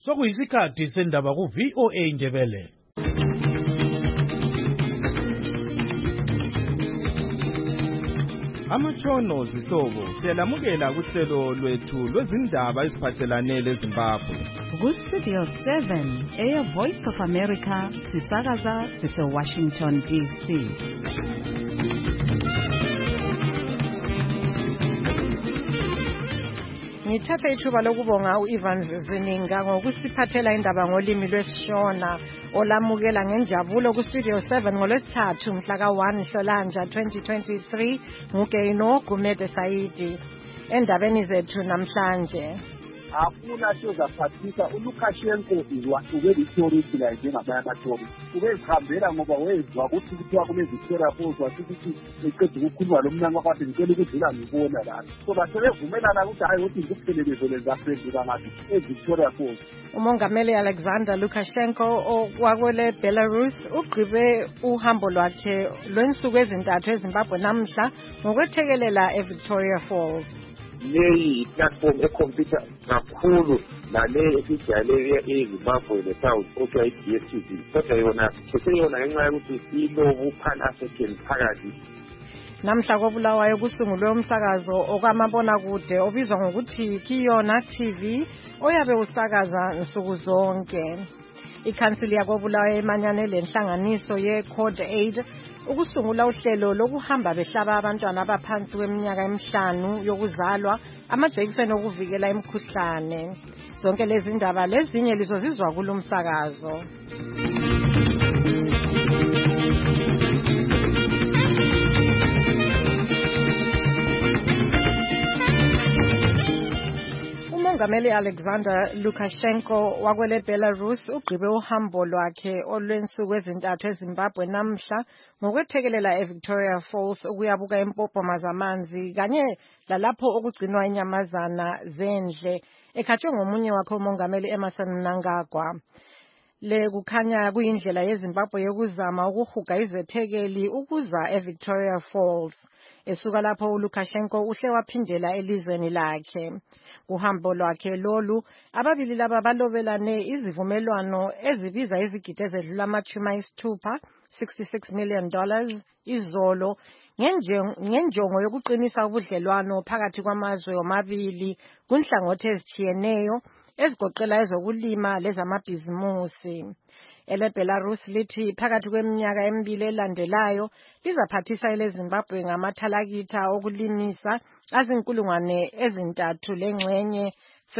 Sokuyisikhathi sendaba ku VOA Ndebele. Amatshono zihlobo siyalamukela kuhlelo lwethu lwezindaba eziphathelane leZimbabwe. Ku-Studio 7, Air Voice of America, sisakaza sise-Washington, D.C. Ngithatha ithuba lokubonga u-Ivan Zininga ngokusiphathela indaba ngolimi lwesiShona olamukela ngenjabulo ku-Studio 7 ngolwesithathu mhla ka-1 Nhlolanja 2023 nguGeino Gumede Saidi. Endabeni zethu namhlanje afuna sozaphathisa uLukashenko wahluke iTorisi la njengamanye amaTorisi ubezihambela ngoba wezwa ukuthi kuthiwa kune-Victoria Falls wasithi eqeda ukukhuluma lo mnyango wakade ngicela ukudlula ngibona la so basebevumelana ukuthi hayi ukuthi ngikuphelele vele ngizaphendula ngathi eVictoria Falls. uMongameli Alexander Lukashenko wakwele Belarus ugqibe uhambo lwakhe lwensuku ezintathu eZimbabwe namhla ngokwethekelela eVictoria Falls. Leyi platform ekhompyutha kakhulu nale esijayele eZimbabwe le-South okuthiwa i-DSTV kodwa yona seseyona ngenxa yokuthi ilobu pan-African phakathi. Namhla koBulawayo kusungulwe umsakazo okwamabonakude obizwa ngokuthi Kiyona TV oyabe usakaza nsuku zonke. Ikhansili yakoBulawayo emanyane lenhlanganiso ye-Code Aid ukusungula uhlelo lokuhamba behlaba abantwana abaphansi kweminyaka 5 yokuzalwa amajekiseni okuvikela imikhuhlane. Zonke lezi ndaba lezinye lizozizwa kulomsakazo. uMongameli Alexander Lukashenko wakwele Belarus ugqibe uhambo lwakhe olwensuku ezintathu eZimbabwe namhla ngokwethekelela eVictoria Falls ukuyabuka impopoma zamanzi kanye lalapho okugcinwa inyamazana zendle ekhathwe ngomunye wakhe uMongameli Emmerson Mnangagwa. Le kukhanya kuyindlela yeZimbabwe yokuzama ukuhuga izethekeli ukuza eVictoria Falls. Esuka lapho uLukashenko uhle waphindela elizweni lakhe. Uhambo lwakhe lolu ababili laba balobelane izivumelwano ezibiza izigidi ezedlula ama-60 $66 million izolo ngenjongo yokuqinisa ubudlelwano phakathi kwamazwe omabili kunhlangothi ezitshiyeneyo ezigoqela ezokulima lezamabhizimusi. EleBelarus lithi phakathi kweminyaka emibili elandelayo lizaphathisa eleZimbabwe ngamathalakitha okulimisa azinkulungwane ezintathu lengxenye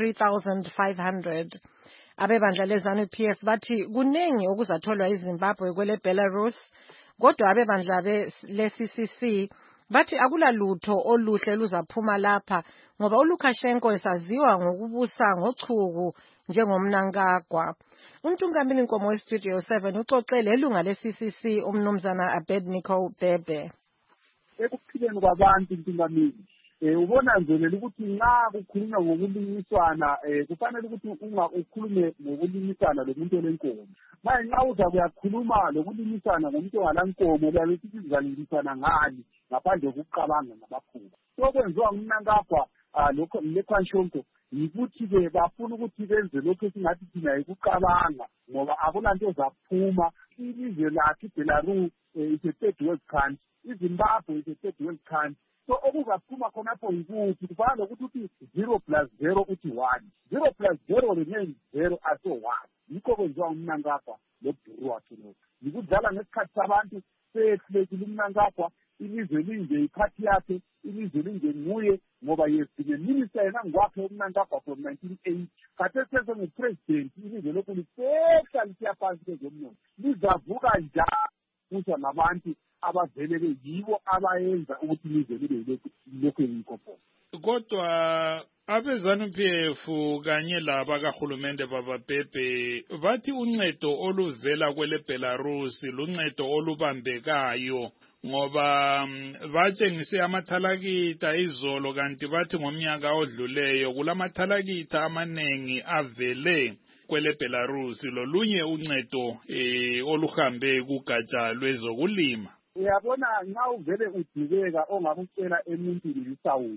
3,500. Abebandla leZANU-PF bathi kunengi okuzatholwa iZimbabwe kweleBelarus kodwa abebandla le-CCC bathi akulalutho oluhle luzaphuma lapha ngoba uLukashenko esaziwa ngokubusa ngochuku njengomnankagwa. Untungameli Nkomo weStudio 7 uxoxele ilunga le-CCC umnumzana Abednego Bebe. Ekuphileni kwabantu Ntungameli ubona nje ukuthi nxa kukhulunywa ngokulimisana kufanele ukuthi ukhulume ngokulimisana lomuntu olenkomo. Manje nxa uza kuyakhuluma lokulimisana ngomuntu ongalankomo uyabe usithi sizalimisana ngani ngaphandle kokucabanga nabaphula. Sokwenziwa ngumnankagwa leKhwanshonko yikuthi-ke bafuna ukuthi benze lokhu esingathi thina yikucabanga ngoba akulanto ezaphuma. Ilizwe lakhe iBelarus is a third world country, iZimbabwe is a third world country. So okuzaphuma khonapho yikuthi kufana nokuthi uthi 0+0 uthi 1, 0+0 remains 0 aso 1. Yikho kwenziwa umnankagwa lobhuru wakhe lokhu yikudlala ngesikhathi sabantu sehlekile umnankagwa ilizwe linje iphathi yakhe ilizwe linje nguye ngoba yesine minister yena ngwakhe umnankagwa from 1980 khathesi sengupresident ilizwe lokhu lisehla lisiyaphansi kwezomnotho lizavuka njalo kusha nabantu abavele beyibo abayenza ukuthi ilizwe libe lokhu yinkopo. Kodwa abeZANU-PF kanye laba kahulumende babaBhebhe bathi uncedo oluvela kweleBelarus luncedo olubambekayo ngoba batshengise amathalakitha izolo kanti bathi ngomnyaka odluleyo kulamathalakitha amanengi avele kweleBelarus lolunye uncedo oluhambe kugatsha lwezokulima. Uyabona nxa uvele udibeka ongakucela emuntwini yisawudo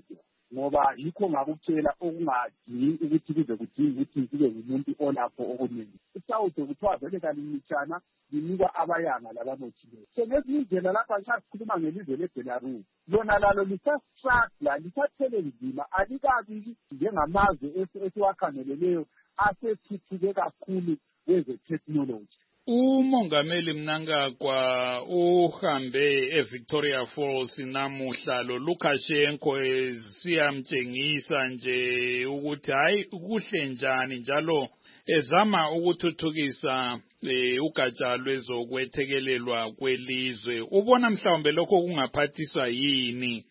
ngoba yikho ngakutshela okungadingi ukuthi kuze kudinga ukuthi kube ngumuntu olapho okuningi. Isawude kuthiwa vele kalimishana linikwa abayanga labanothileyo. So ngezinye indlela lapha ngisakhuluma ngelizwe leBelarus, lona lalo lisastruggle, lisathele nzima, alikabi njengamazwe esiwakhangeleleyo asethuthuke kakhulu kweze-technology. Umongameli Mnangagwa uhambe eVictoria Falls namuhla lo Lukashenko siyamtshengisa nje ukuthi hayi kuhle njani njalo ezama ukuthuthukisa ugatsha lwezokwethekelelwa kwelizwe. Ubona mhlawumbe lokho kungaphathiswa yini?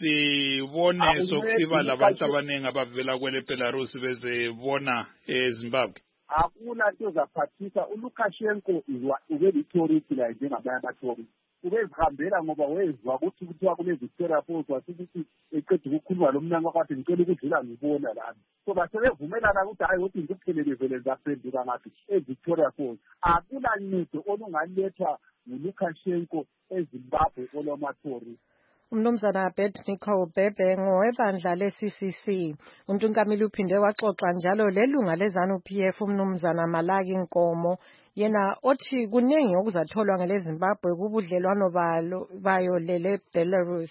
Sibone sokusiba labantu abaningi abavela kwele Belarus bezebona eZimbabwe. Akuna nto zaphathisa. uLukashenko ube lithorisi la njengabanye amathorisi. Ubezihambela ngoba wezwa ukuthi kuthiwa kule-Victoria Falls wasithi eqeda ukukhuluma lo Mnangagwa kwathi ngicela ukudlula ngibona lami. So basebevumelana ukuthi hayi ukuthi ngikuphelele vele zaphenduka ngaphi eVictoria Falls. Akuna ncedo olungalethwa nguLukashenko eZimbabwe olwamathorisi. Umnumzana Abednego Bhebhe ngowebandla le-CCC. Untungamili uphinde waxoxa njalo lelunga leZANU-PF umnumzana Malaki Nkomo, yena othi kuningi okuzatholwa ngeleZimbabwe kubudlelwano bayo lele Belarus.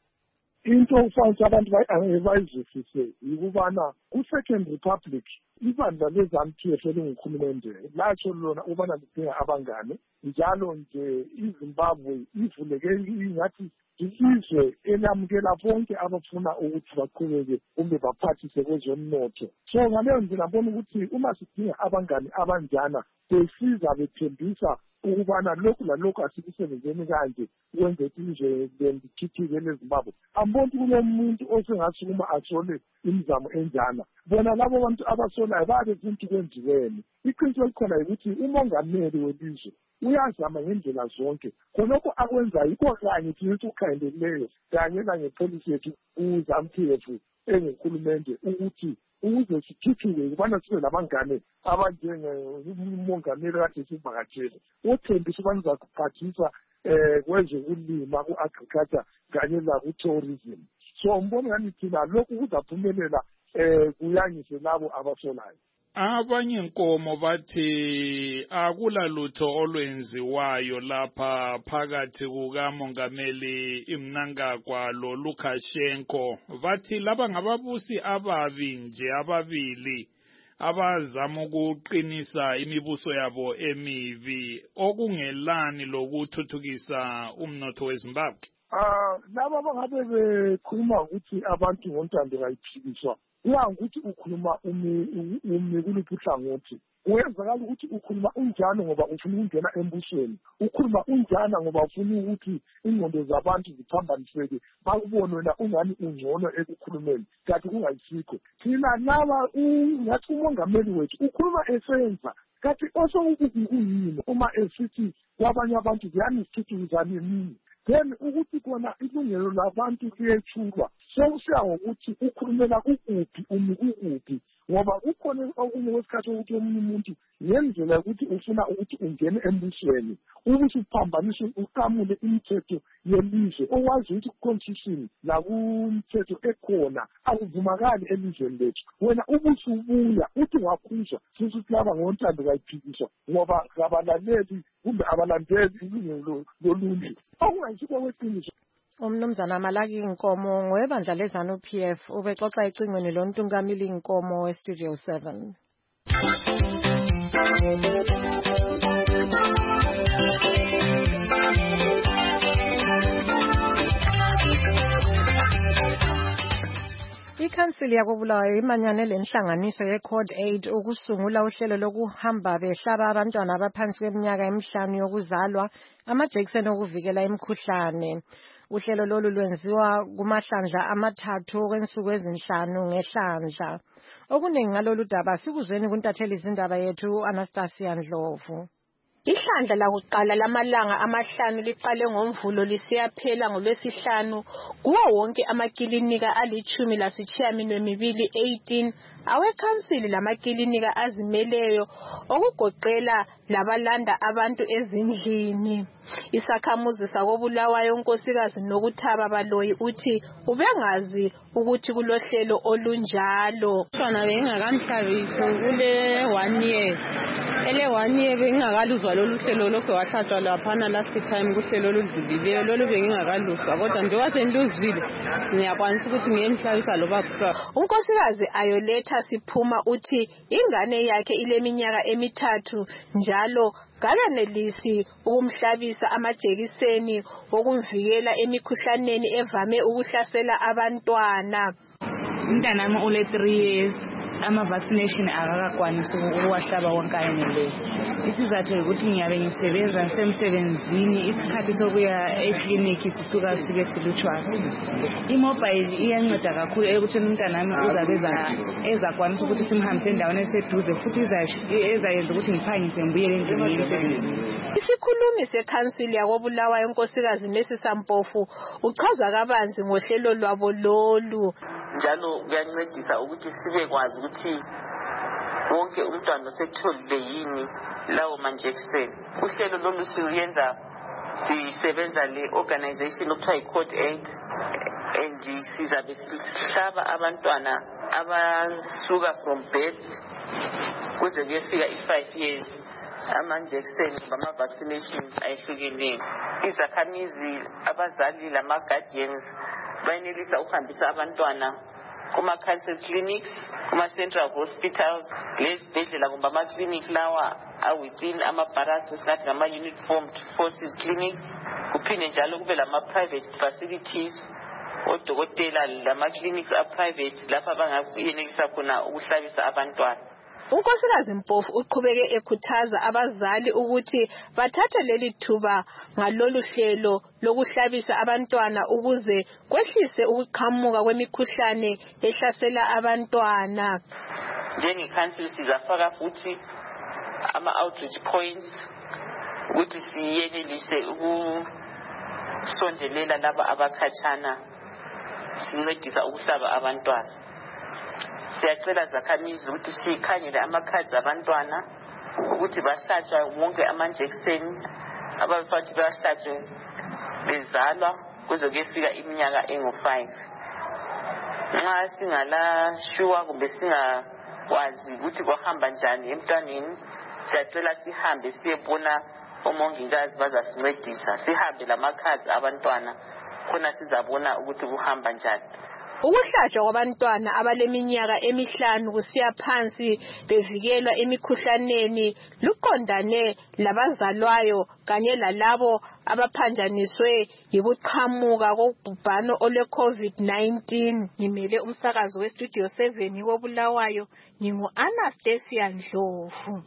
Into ufanele abantu bayizwisise yikubana ku-Second Republic ibandla leZANU-PF elingukhulumende latsho lona ubana lidinga abangane, njalo nje iZimbabwe ivuleke ingathi ilizwe elamukela bonke abafuna ukuthi baqhubeke kumbe baphathise kwezomnotho. So ngaleyo ndlela ngibona ukuthi uma sidinga abangane abanjana besiza bethembisa ukubana lokhu lalokhu asikusebenzeni kanje ukwenza ukuthi ilizwe likhithike leZimbabwe. Amboni kunomuntu osengasukuma athole imizamo enjana. Bona labo bantu abasolayo babe zinto kwenziweni. Iqiniso elikhona ukuthi umongameli welizwe uyazama ngendlela zonke khonokho akwenza yikho kanye thina ukukhangeleleyo kanye nangepolisi yethu uZANU-PF engukhulumende ukuthi ukuze sithuthuke kubana sibe labangane abanjengomongameli kade sivakatshele othembisa ubana uzakuphathisa kwezokulima ku-agriculture kanye laku-tourism. So mbona ngani thina lokhu kuzaphumelela kuyangise labo abasolayo. Abanye inkomo bathi akula lutho olwenziwayo lapha phakathi kukamongameli Mnangagwa lo Lukashenko. Bathi laba ngababusi ababi nje ababili abazama ukuqinisa imibuso yabo emibi okungelani lokuthuthukisa umnotho weZimbabwe. Laba bangabe bekhuluma ukuthi abantu ngontando bayiphikiswa. Ukuthi ukhuluma umi kuluphi uhlangothi. Kuyenzakala ukuthi ukhuluma unjalo ngoba ufuna ukungena embusweni. Ukhuluma unjalo ngoba ufuna ukuthi ingqondo zabantu ziphambaniseke bakubone wena ungani ungcono ekukhulumeni kanti kungayisikho. Thina laba ngathi umongameli wethu ukhuluma esenza kanti osokuyini uma esithi kwabanye abantu yani sithuthukizani nini. Then ukuthi kona ilungelo labantu liyethulwa sokusiya ngokuthi ukhulumela kukuphi umi kukuphi ngoba kukhona okunye kwesikhathi ukuthi omunye umuntu ngendlela ukuthi ufuna ukuthi ungene embusweni ukuthi uphambanise uqamule imithetho yelizwe owazi ukuthi ku-constitution nakumthetho ekhona akuvumakali elizweni lethu. Wena ubuthi ubuya uthi waphuzwa futhi ukuthi laba ngontando kayiphikiswa ngoba abalaleli kumbe abalandeli ilungelo loluntu okungayisikho kweqiniso. Umnumzana Malaki Nkomo ngowebandla leZANU-PF ubexoxa ecingweni lontungamili Nkomo weStudio 7. Ikhansili yakobulawayo imanyane lenhlanganiso ye-Code Aid ukusungula uhlelo lokuhamba behlaba abantwana abaphansi kweminyaka emihlanu yokuzalwa amajekiseni okuvikela imikhuhlane. Uhlelo lolu lwenziwa kumahlandla amathathu okwensuku ezinhlanu ngehlandla. Okuningi ngalolu daba sikuzweni kuntatheli izindaba yethu Anastasia Ndlovu. Ihlandla lakuqala lamalanga amahlanu liqale ngoMvulo lisiyaphela ngoLwesihlanu kuwo wonke amakilinika ali-12 18 awekhansili lamakilinika azimeleyo okugoqela labalanda abantu ezindlini. Isakhamuzi sakoBulawayo unkosikazi Nokuthaba Baloyi uthi ubengazi ukuthi kulohlelo olunjalo. Sona bengakamhlabisi kule 1 year. Ele 1 year bengingakaluzwa lolu hlelo lokho wahlatshwa laphana last time kuhlelo oludlulileyo lolu bengingakaluzwa kodwa njengoba seniluzwile ngiyakwanisa ukuthi ngiyemhlabisa loba kusasa. Unkosikazi Ayoletha Siphuma uthi ingane yakhe ileminyaka 3 njalo kakenelisi ukumhlabisa amajekiseni okumvikela emikhuhlaneni evame ukuhlasela abantwana. Umntanami ule 3 years. Ama-vaccination akakakwanisi ukuwahlaba wonke ayeneleyo. Isizathu ukuthi ngiyabe ngisebenza ngisemsebenzini isikhathi sokuya eklinikhi sisuka sibe silutshwana. Imobile iyanceda kakhulu ekutheni umntanami uzabe ezakwanisa ukuthi simhambise endaweni eseduze futhi ezayenza ukuthi ngiphangise ngibuyele endlini yemsebenzini. Isikhulumi sekhansili yakoBulawayo unkosikazi Nesisa Mpofu uchaza kabanzi ngohlelo lwabo lolu. Njalo kuyancedisa ukuthi sibe kwazi ukuthi wonke umntwana osetholile yini lawo manjekiseni. Uhlelo lolu siyenza sisebenza le-organization okuthiwa yi-Code 8 and sizabe sihlaba abantwana abasuka from birth kuze kuyefika i-5 years amanjekiseni bama-vaccinations ayehlukeneyo. Izakhamizi, abazali lama-guardians bayenelisa ukuhambisa abantwana kuma-council clinics, kuma-central hospitals, lezibhedlela kumbe ama-clinic lawa awithin ama-barracks esingathi ngama-uniformed forces clinics. Kuphinde njalo kube lama-private facilities, odokotela lama-clinics a-private lapha bangayenelisa khona ukuhlabisa abantwana. Unkosikazi Mpofu uqhubeke ekhuthaza abazali ukuthi bathathe leli thuba ngalolu hlelo lokuhlabisa abantwana ukuze kwehlise ukuqhamuka kwemikhuhlane ehlasela abantwana. Njengekhansili sizafaka futhi ama-outreach points ukuthi siyenelise ukusondelela laba abakhatshana sincedisa ukuhlaba abantwana. Siyacela zakhamizi ukuthi sikhangele amakhadi abantwana ukuthi bahlatshwa wonke amanjekiseni abafanele bahlatshwe bezalwa kuze kuyefika iminyaka engu-5. Nxa singalashuwa kumbe singakwazi ukuthi kwahamba njani emntwaneni, siyacela sihambe siyebona omongikazi bazasincedisa, sihambe lamakhadi abantwana khona sizabona ukuthi kuhamba njani. Ukuhlatshwa kwabantwana abaleminyaka 5 kusiya phansi bevikelwa emikhuhlaneni luqondane labazalwayo kanye lalabo abaphanjaniswe yibuqhamuka kobhubhano olwe-COVID-19. Ngimele umsakazo weStudio 7 woBulawayo, ngingu-Anastasia Ndlovu.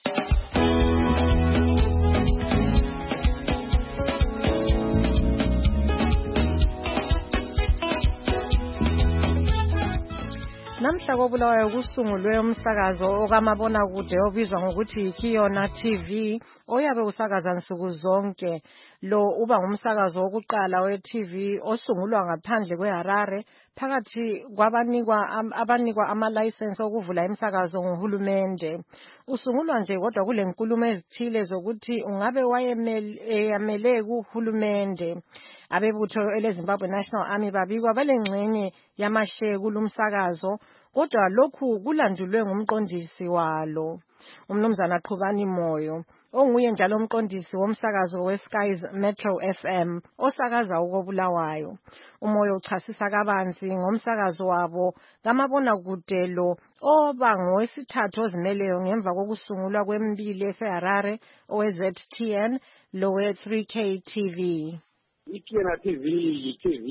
Namhla koBulawayo kusungulwe umsakazo okamabonakude obizwa ngokuthi yiKiyona TV oyabe usakaza nsuku zonke. Lo uba ngumsakazo wokuqala we-TV osungulwa ngaphandle kweHarare phakathi abanikwa ama-license okuvula imsakazo nguhulumende. Usungulwa nje kodwa kulenkulumo ezithile zokuthi ungabe wayemele kuhulumende. Abebutho eleZimbabwe National Army babikwa belengxenye yamashe kulumsakazo kodwa lokhu kulandulwe ngumqondisi walo, uMnumzana Qhubani Moyo, onguye njalo umqondisi womsakazo weSky's Metro FM osakaza ukoBulawayo. Umoyo uchasisa kabanzi ngomsakazo wabo kamabonakude lo oba ngowesithathu ozimeleyo ngemva kokusungulwa kwembili eseHarare owe-ZTN lowe-3K TV. iKiona TV yi-TV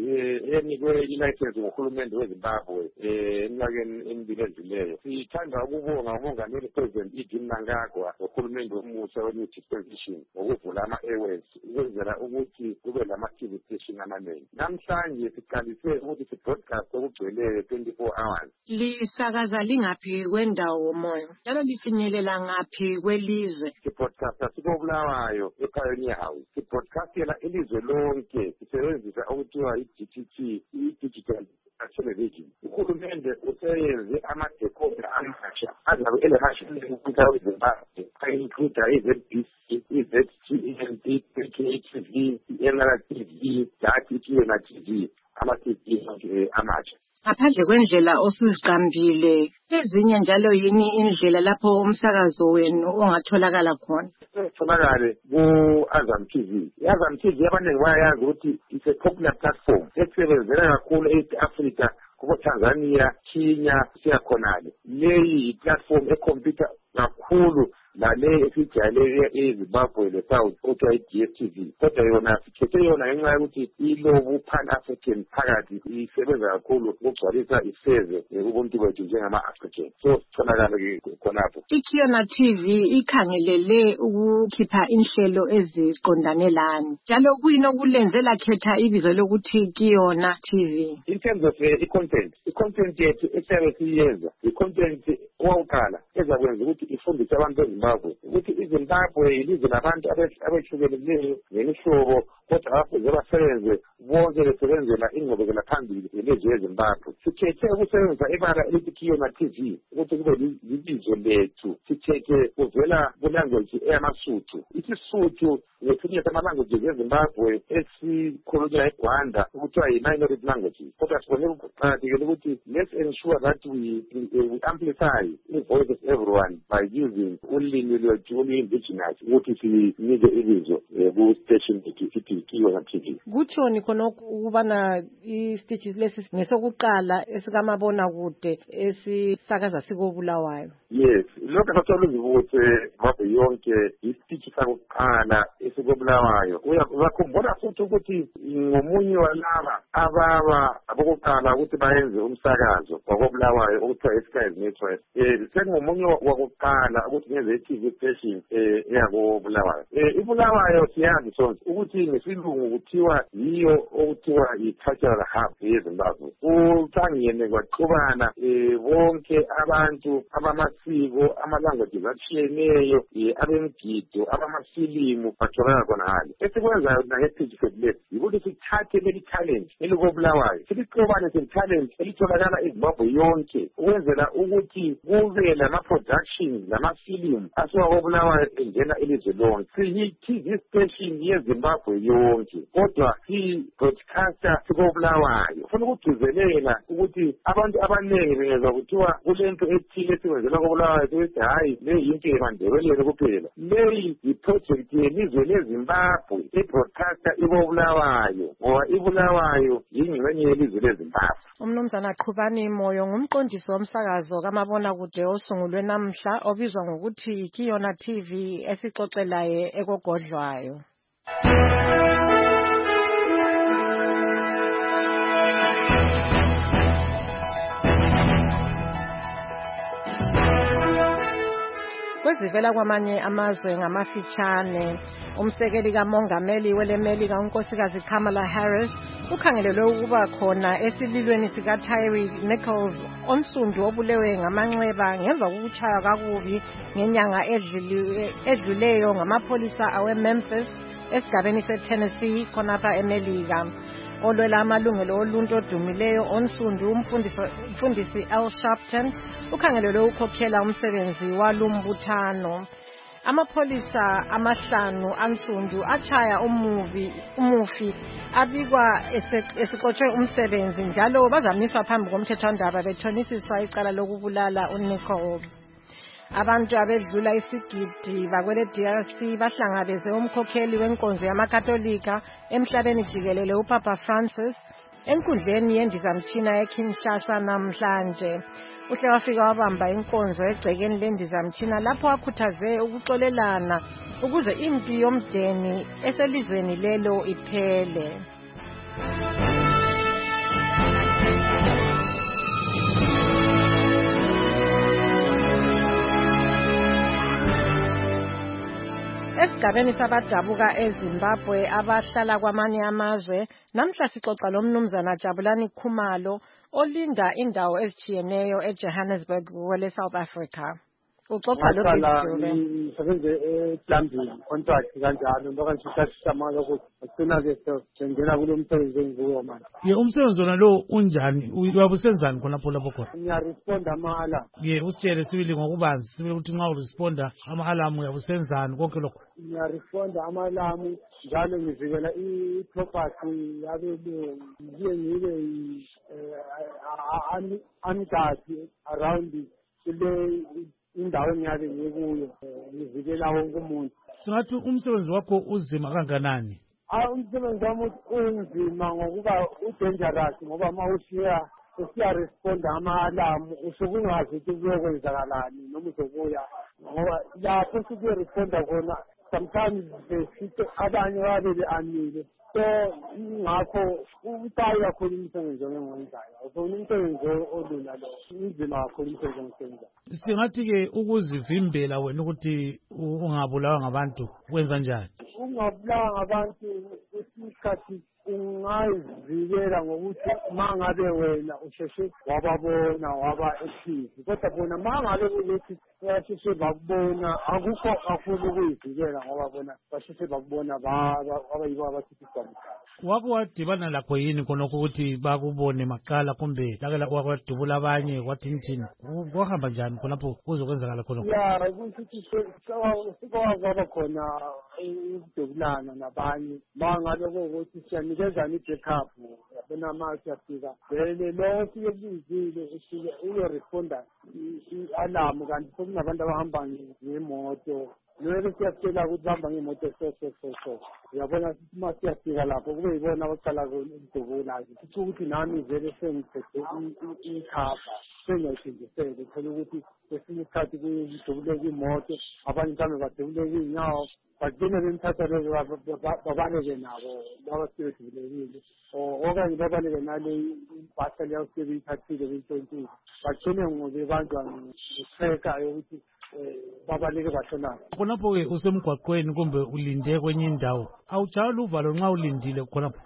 enikwe ilayisensi nguhulumende weZimbabwe eminyakeni emibili edluleyo. Sithanda ukubonga umongameli President Edwin Mnangagwa nohulumende omusha we-New Dispensation ngokuvula ama-airways ukwenzela ukuthi kube lama-TV station amaningi. Namhlanje siqalise ukuthi sibroadcast okugcweleyo 24 hours. Lisakaza lingaphi kwendawo moyo njalo lifinyelela ngaphi kwelizwe? Sibroadcasta sikoBulawayo ePioneer House. Sibroadcastela ilizwe lonke sisebenzisa okuthiwa i-DTT, i-Digital Television. Uhulumende useyenze amadecoder amasha azabe elehashini kumhlaba weZimbabwe ayincluda i-ZBC, i-ZTNT, i-KTV, i-NRTV, iKiona TV, ama-TV amasha. Ngaphandle kwendlela osuziqambile, ezinye njalo yini indlela lapho umsakazo wenu ongatholakala khona? Tholakale ku-Azam TV. I-Azam TV abaningi bayayazi ukuthi it's a popular platform esebenzela kakhulu e-East Africa, kubo Tanzania, Kenya, siyakhonale. Leyi i-platform ekhompyutha kakhulu nale esijayele eZimbabwe le-South okuthiwa i-DSTV. Kodwa yona sikhethe yona ngenxa yokuthi ilobu pan-African phakathi isebenza kakhulu ukugcwalisa iseve ubuntu bethu njengama-African. So sitholakale khonapho. iKiona TV ikhangelele ukukhipha inhlelo eziqondane lani. Njalo kuyini okulenze lakhetha ibizo lokuthi Kiona TV? In terms of i-content yethu esiyabe siyenza, i-content owakuqala ezakwenza ukuthi ifundise abantu beZimbabwe ukuthi iZimbabwe yilizwe labantu abehlukeneyo ngemihlobo, kodwa abafuze basebenze bonke besebenzela ingqubekela phambili yelizwe leZimbabwe. Sikhethe ukusebenzisa ibala elithi Kiona TV ukuthi kube libizo lethu. Sikhethe kuvela kulanguage eyamaSuthu. IsiSuthu ngesinye samalanguages eZimbabwe esikhulunywa eGwanda ukuthiwa yi-minority languages. Kodwa sibone kuqakathekile ukuthi let's ensure that we amplify the voice of everyone by using ulimi lwethu olu-indigenous ukuthi sinike ibizo ku-station sithi Kiona TV. Kutshoni khonokho ukubana i-station lesi ngesokuqala esikamabona kude esisakaza sikoBulawayo? Yes, lokho sathola ukuthi Zimbabwe yonke isiteshi sakuqala esikoBulawayo. Uyakhumbula futhi ukuthi ngomunye walaba abokuqala ukuthi bayenze umsakazo wakoBulawayo okuthiwa iSky's Network. Sengomunye wakuqala ukuthi ngenze i-TV station eyakoBulawayo. iBulawayo siyazi sonke ukuthi ngesilungu kuthiwa yiyo okuthiwa yi-cultural hub yeZimbabwe. Kuthangene kwaxubana bonke abantu abamasiko, amalanguages atshiyeneyo, abemgido, abamafilimu batholakala khonale. Esikwenzayo nange-digital lab yikuthi sithathe leli talent elikoBulawayo silixubane talent elitholakala eZimbabwe yonke ukwenzela ukuthi kube lama-productions lamafilimu asuka koBulawayo engena elizwe lonke. Siyi-TV station yeZimbabwe yonke kodwa si-broadcaster sikoBulawayo. Ufuna ukugcizelela ukuthi abantu abaningi bengezwa kuthiwa kulento ethile esibenzela koBulawayo ukuthi hayi le yinto yebandebelele kuphela. Leyi yi-project yelizwe leZimbabwe i-broadcaster ikoBulawayo ngoba iBulawayo yingxenye yelizwe leZimbabwe. Umnumzana Qhubani Moyo ngumqondisi womsakazo kamabona kude osungulwe namhla obizwa ngokuthi Kiona TV esixoxelaye ekogodlwayo. Kwezivela kwamanye amazwe ngamafitshane, umsekeli kamongameli welemelika unkosikazi Kamala Harris ukhangelelwe ukuba khona esililweni sikaTyre Nichols onsundu obulewe ngamanxeba ngemva kokutshaywa kakubi ngenyanga edluleyo ngamapholisa aweMemphis esigabeni seTennessee khonapha eMelika. Olwela amalungelo oluntu odumileyo onsundu umfundisi Al Sharpton ukhangelelwe ukukhokhela umsebenzi walumbuthano. Amapholisa amahlanu ansundu achaya umufi abikwa esixotshwe umsebenzi njalo bazamiswa phambi komthethwandaba bethonisiswa icala lokubulala uNichols. Abantu abedlula isigidi bakwele DRC bahlangabeze umkhokheli wenkonzo yamakatolika emhlabeni jikelele uPapa Francis enkundleni yendizamtshina eKinshasa namhlanje. Uhle wafika wabamba inkonzo egcekeni lendizamtshina lapho akhuthaze ukuxolelana ukuze impi yomdeni eselizweni lelo iphele. Esigabeni sabadabuka eZimbabwe abahlala kwamanye amazwe, namhla sixoxa lomnumzana Jabulani Khumalo olinda indawo ezitshiyeneyo eJohannesburg kwele South Africa. Uxoxa lokuhlala ngisebenze eplambing contract kanjalo ngoba ngishashisa manje ukuthi agcina ke sengena kulo msebenzi engiwo manje. Umsebenzi wona lo unjani? Uyabusenzani khonapho lapho khona? Ngiyaresponda ama-alarm. Usitshele sibili ngokubanzi sibili ukuthi nxa uresponda ama-alarm uyabusenzani konke lokho? Ngiyaresponda ama-alarm njalo ngivikela i-property yabelungu. Ngibe angadi around le indawo engiyabe ngikuyo ngivikela wonke umuntu. Singathi umsebenzi wakho uzima kanganani? Umsebenzi wami unzima ngokuba udangerous ngoba uma usiya responda ama-alarm usuke ungazi ukuthi kuyokwenzakalani noma uzobuya ngoba lapho usuke responda khona sometimes besithi abanye babe be-anile. So ngakho ubucayi kakhulu umsebenzi engiwenzayo. Ufuna umsebenzi olula lo. Unzima kakhulu umsebenzi engiwenzayo. Singathi-ke ukuzivimbela wena ukuthi ungabulawa ngabantu wenza njani? Ungabulawa ngabantu isikhathi ungazivikela ngokuthi uma ngabe wena usheshe wababona waba-active. Kodwa bona uma ngabe ukuthi basheshe bakubona akukho kakhulu ukuyivikela ngoba bona basheshe bakubona abayibo abathithi igama. Wake wadibana lakho yini khonokho ukuthi bakubone maqala kumbe lakela wakwadubula abanye kwathini kwahamba njani khonapho kuzokwenzakala khonokho? Ya ukuthi sikwaba khona ukudubulana nabanye uma ngabe ukuthi siyanikezana i-backup yabona uma siyafika vele lo siyebuzile usuke uyoresponda i-alarm kanti sokunabantu abahamba ngemoto. Lelo siyatshela ukuthi bahamba ngemoto so. Uyabona sithi uma siyafika lapho kube yibona abaqala ukudubula. Kusho ukuthi nami vele sengiphethe ikhava sengiyayithindisele uthola ukuthi kwesinye isikhathi kudubuleka imoto abanye mhlawumbe badubuleka iy'nyawo bagcine bemthatha lezo babaleke nabo laba sebedubulekile okanye babaleke nale impahla leyo sebeyithathile beyintontile bagcine bebanjwa ngetreka yokuthi babaleke bashonana. Khonapho-ke usemgwaqweni kumbe ulinde kwenye indawo awujayeli uvalo nxa ulindile khonapho?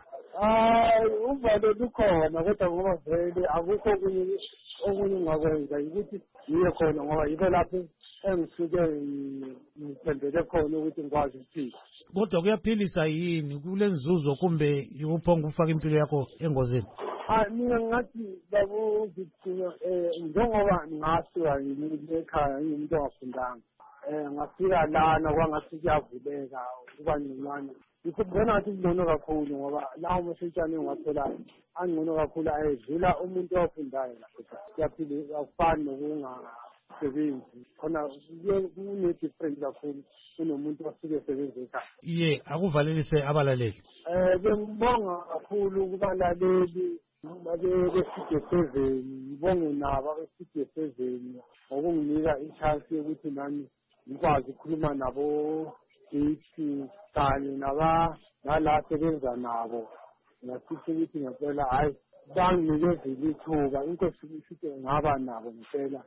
Uvalo lukhona kodwa ngoba vele akukho okunye ungakwenza ukuthi ngiye khona ngoba yibo lapho engisuke ngithembele khona ukuthi ngikwazi ukuphila. Kodwa kuyaphilisa yini kule nzuzo kumbe yikuphonga ukufaka impilo yakho engozini? Mina ngathi babuzithina njengoba ngasuka ngilekhaya ngimuntu ongafundanga ngafika lana kwangathi kuyavuleka kuba ngconywana. Ngikubona ngathi kungcono kakhulu ngoba lawo masitshane engiwatholayo angcono kakhulu ayedlula umuntu ofundayo lapha. Kuyaphila akufani nokungasebenzi khona kune-different kakhulu kunomuntu osuke esebenza ekhaya. Akuvalelise abalaleli. Ngibonga kakhulu kubalaleli beStudio 7 ngibonge nabo abeStudio 7 ngokunginika i-chance yokuthi nami ngikwazi ukukhuluma nabo ithi kanye nala sebenza nabo. Ngasithi ukuthi ngempela hayi banginikeze ithuba inkosi isithi ngaba nabo ngempela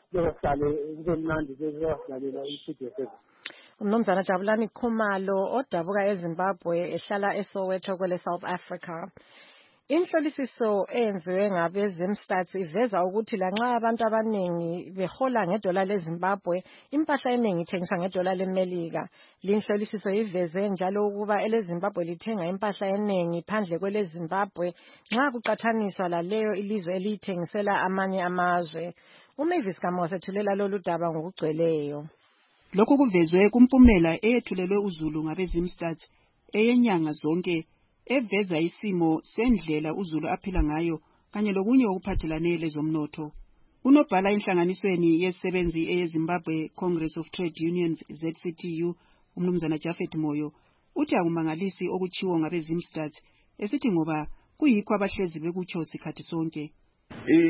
kube mnandi bezosilalela iStudio 7. Umnumzana Jabulani Khumalo odabuka eZimbabwe ehlala eSoweto kwele South Africa. Inhlolisiso eyenziwe ngabezemstats iveza ukuthi lanxa abantu abaningi behola ngedola leZimbabwe, impahla eningi ithengiswa ngedola leMelika. Linhlolisiso iveze njalo ukuba eleZimbabwe lithenga impahla eningi phandle kweleZimbabwe nxa kuqathaniswa laleyo ilizwe eliyithengisela amanye amazwe. uMavis Gama wasethulela lolu daba ngokugcweleyo. Lokhu kuvezwe kumpumela eyethulelwe uZulu ngabezimstats eyenyanga zonke eveza isimo sendlela uZulu aphila ngayo kanye lokunye okuphathelane lezomnotho. Unobhala inhlanganisweni yezisebenzi eyeZimbabwe Congress of Trade Unions ZCTU umnumzana Jafet Moyo uthi akumangalisi okuchiwo ngabezimstats esithi ngoba kuyikho abahlezi bekutsho sikhathi sonke.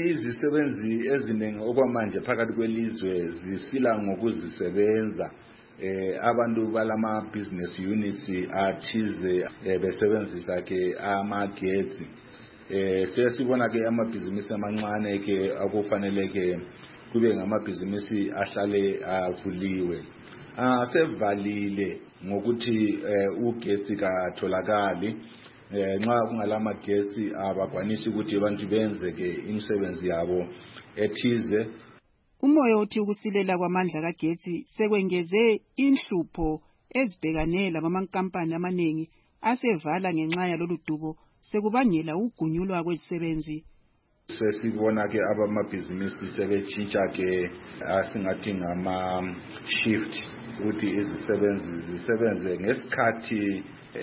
Izisebenzi eziningi okwamanje phakathi kwelizwe zisila ngokuzisebenza abantu balama business units athize besebenzisa ke amagetsi siyasibona ke amabhizinisi amancane ke akufanele ke kube ngamabhizinisi ahlale avuliwe sevalile ngokuthi ugetsi katholakali nxa kungalama gesi abakwanisi ukuthi abantu benze ke imisebenzi yabo ethize. Umoya uthi ukusilela kwamandla kagetsi sekwengeze inhlupho ezibhekane lamankampani amaningi asevala ngenxa yalolu dubo sekubangela ugunyulwa kwezisebenzi. Sesibona ke abamabhizinisi sebetshintsha ke asingathi ngama shift ukuthi izisebenzi zisebenze ngesikhathi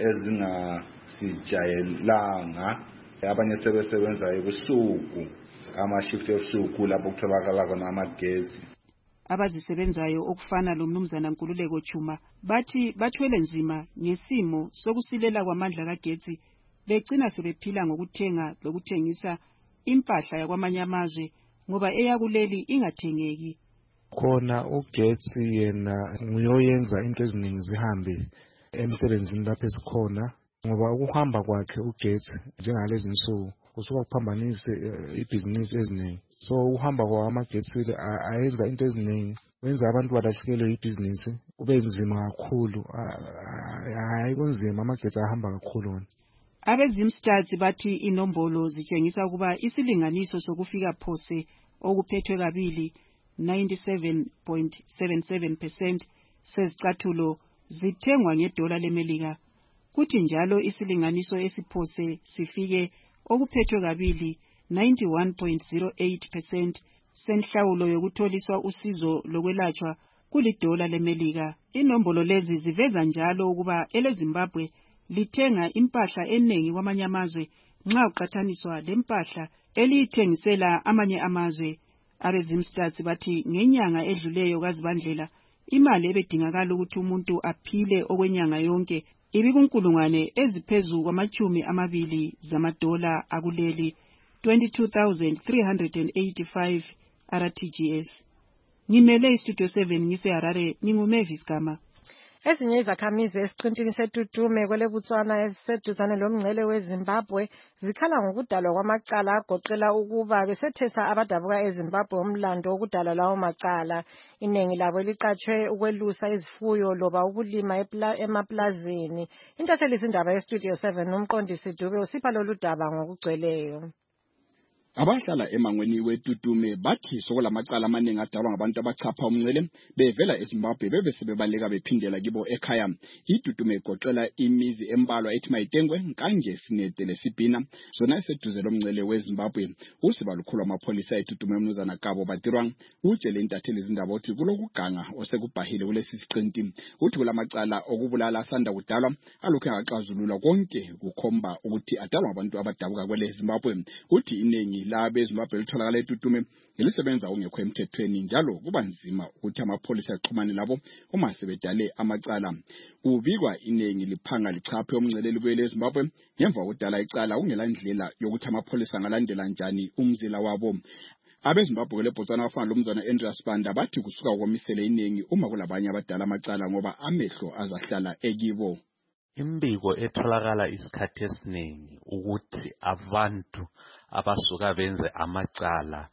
ezingasijayelanga, abanye sebesebenza ebusuku ama-shift ebusuku lapho kutholakala khona amagesi. Abazisebenzayo okufana lomnumzana Nkululeko Chuma bathi bathwele nzima ngesimo sokusilela kwamandla kagetsi begcina sebephila ngokuthenga lokuthengisa impahla yakwamanye amazwe ngoba eyakuleli ingathengeki. Khona ugetsi yena nguyoyenza into eziningi zihambe emsebenzini lapho esikhona ngoba ukuhamba kwakhe ugetsi njengalezi insuku kusuka kuphambanise ibhizinisi eziningi. So uhamba kwamagetsi ayenza into eziningi, wenza abantu balahlekelwe ibhizinisi kube nzima kakhulu. Hayi kunzima, amagetsi ahamba kakhulu wona. Abezimstats bathi inombolo zitshengisa ukuba isilinganiso sokufika phose okuphethwe kabili 97.77% sezicathulo zithengwa ngedola leMelika, kuthi njalo isilinganiso esiphose sifike okuphethwe kabili 91.08% senhlawulo yokutholiswa usizo lokwelatshwa kulidola leMelika. Inombolo lezi ziveza njalo ukuba eleZimbabwe lithenga impahla eningi kwamanye amazwe nxa uqathaniswa lempahla eliyithengisela amanye amazwe. Abezimstats bathi ngenyanga edluleyo kaZibandlela imali ebedingakala ukuthi umuntu aphile okwenyanga yonke ibikunkulungwane eziphezulu kwama-20 zamadola akuleli 22,385 RTGS. Ngimele istudio 7 ngiseHarare, nginguMavis Gama. Ezinye izakhamizi esiqintini seTutume kweleBotswana eziseduzane lomngcele weZimbabwe zikhala ngokudalwa kwamacala agoqela ukuba besethesa abadabuka eZimbabwe umlando wokudala lawo macala. Iningi labo liqatshwe ukwelusa izifuyo loba ukulima emaplazini. Intatheli izindaba yestudio 7 umqondisi Dube usipha lolu daba ngokugcweleyo. Abahlala emangweni weTutume bathi sokulamacala amaningi adalwa ngabantu abachapha umngcele bevela eZimbabwe bebesebebaleka bephindela kibo ekhaya. iTutume igoqela imizi embalwa ethi Mayitengwe, Nkanje, Sinede leSibhina zona eseduze lomngcele weZimbabwe. Usiba lukhulu amapholisa eTutume umnumzana Kabo Badirwang utshele intatheli izindaba ukuthi kulokuganga osekubhahile kulesi siqinti. Uthi kulamacala okubulala asanda kudalwa alokhu angaxazululwa konke kukhomba ukuthi adalwa ngabantu abadabuka kwele Zimbabwe. Uthi iningi labeZimbabwe litholakala eTutume elisebenza ungekho emthethweni njalo kuba nzima ukuthi amapholisa axhumane labo uma sebedale amacala. Kubikwa iningi liphanga lichaphe umngcele libuyele eZimbabwe ngemva kokudala icala ungela ndlela yokuthi amapholisa angalandela njani umzila wabo. AbeZimbabwe leBotswana bafana lomzana Andreas Banda bathi kusuka komisele iningi uma kulabanye abadala amacala ngoba amehlo azahlala ekibo. Imbiko etholakala isikhathi esiningi ukuthi abantu abasuka benze amacala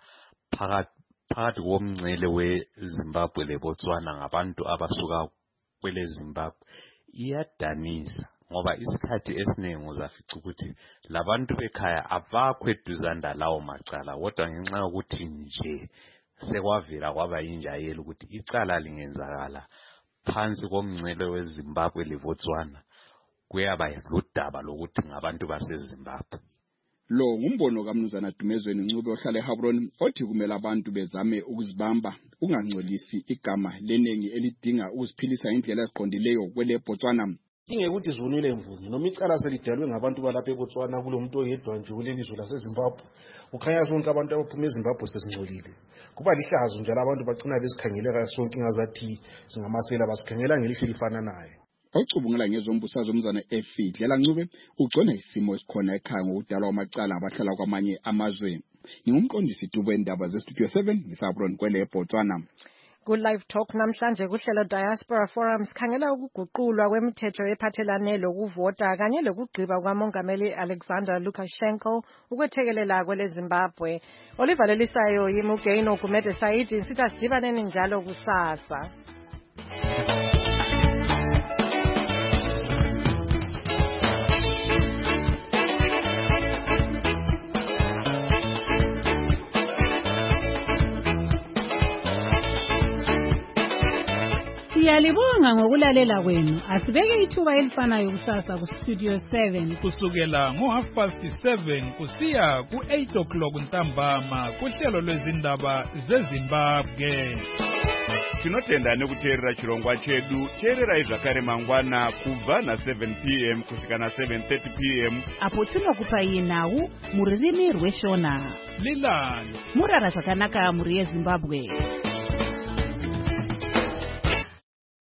phakathi komngcele weZimbabwe leBotswana ngabantu abasuka kwele Zimbabwe iyadanisa ngoba isikhathi esiningi uzafica ukuthi labantu bekhaya abakho eduzane lawo macala kodwa ngenxa yokuthi nje sekwavela kwaba injayelo ukuthi icala lingenzakala phansi komngcele weZimbabwe leBotswana kuyaba ludaba lokuthi ngabantu baseZimbabwe. Lo ngumbono kaMnumzana Dumezweni Ncube ohlala eHabron othi kumele abantu bezame ukuzibamba ungangcolisi igama lenengi elidinga ukuziphilisa indlela eziqondileyo kwele Botswana. Ingekuthi zivunile imvunzi noma icala selidalwe ngabantu balapha eBotswana kulomuntu oyedwa nje kulelizwe laseZimbabwe. Kukhanya sonke abantu abaphuma eZimbabwe sesingcolile. Kuba lihlazo njalo abantu bagcina besikhangeleka sonke ingazathi singamasela basikhangela ngelihle lifananayo. Ocubungela ngezombusazwe umzana Efidlela Ncube ugcona isimo esikhona ekhaya ngokudalwa amacala abahlala kwamanye amazwe. Ngumqondisi Dube indaba zestudio 7 ngisabron kwele Botswana. Ku-Live Talk namhlanje kuhlelo Diaspora Forum sikhangela ukuguqulwa kwemithetho ephathelane lokuvota kanye lokugqiba kukaMongameli Alexander Lukashenko ukwethekelela kwele Zimbabwe. Olivalelisayo yiMugaino Gumede Saidi sithi asidibaneni njalo kusasa. Siyalibonga ngokulalela kwenu. Asibeke ithuba elifanayo kusasa ku Studio 7 kusukela ngo7:30 kusiya ku8:00 ntambama kuhlelo lwezindaba zeZimbabwe. Tinotenda nekuteerera chirongwa chedu. Teererai zvakare mangwana kubva na7 p.m. kusvika na7:30 p.m. apo tinokupai nhau muririmi rweshona. Lilani murara zvakanaka muri yeZimbabwe.